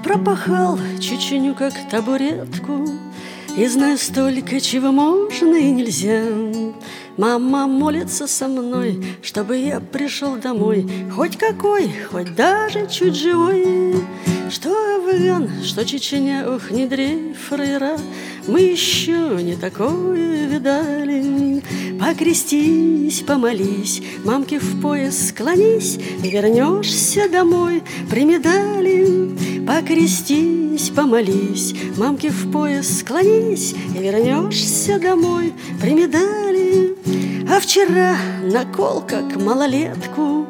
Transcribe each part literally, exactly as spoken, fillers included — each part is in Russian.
пропахал Чеченю как табуретку, и знаю столько, чего можно и нельзя. Мама молится со мной, чтобы я пришел домой, хоть какой, хоть даже чуть живой. Что Афган, что Чечня, ох, не дрейф, фрейра, мы еще не такое видали. Покрестись, помолись, мамке в пояс склонись, и вернешься домой при медали. Покрестись, помолись, мамке в пояс склонись, и вернешься домой при медали. А вчера на кол, как малолетку,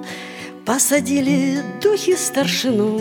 посадили духи старшину.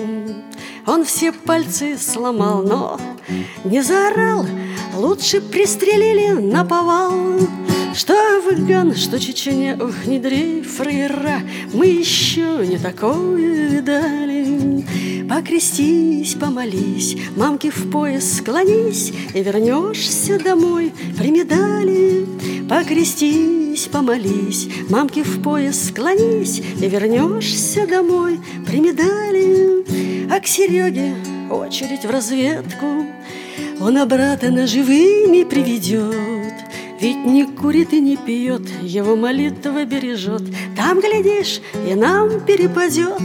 Он все пальцы сломал, но не заорал, лучше пристрелили наповал. Что Афган, что Чечня, ох, не дрейф, фрейра, мы еще не такое видали. Покрестись, помолись, мамке в пояс склонись, и вернешься домой при медали. Покрестись, помолись, мамке в пояс склонись, и вернешься домой при медали. А к Сереге очередь в разведку, он обратно живыми приведет. Ведь не курит и не пьет, его молитва бережет. Там, глядишь, и нам перепадет.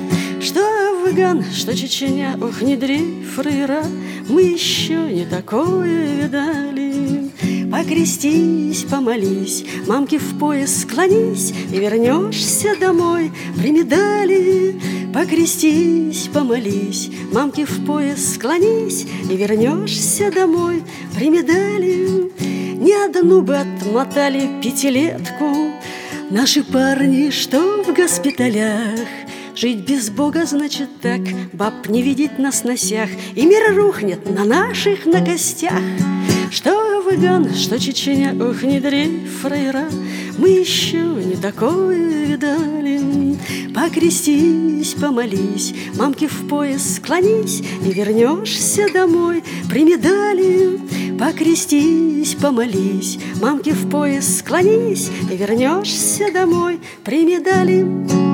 Что Афган, что Чечня, ох, не дрейф, фрейра, мы еще не такое видали. Покрестись, помолись, мамке в пояс склонись, и вернешься домой при медали. Покрестись, помолись, мамке в пояс склонись, и вернешься домой при медали. Не одну бы отмотали пятилетку наши парни, что в госпиталях. Жить без Бога значит так, баб не видеть на сносях, и мир рухнет на наших на костях. Что Афган, что Чечня, ох, не дрейф, фрейра, мы еще не такое видали. Покрестись, помолись, мамке в пояс склонись, и вернешься домой при медали. Покрестись, помолись, мамке в пояс склонись, и вернешься домой при медали.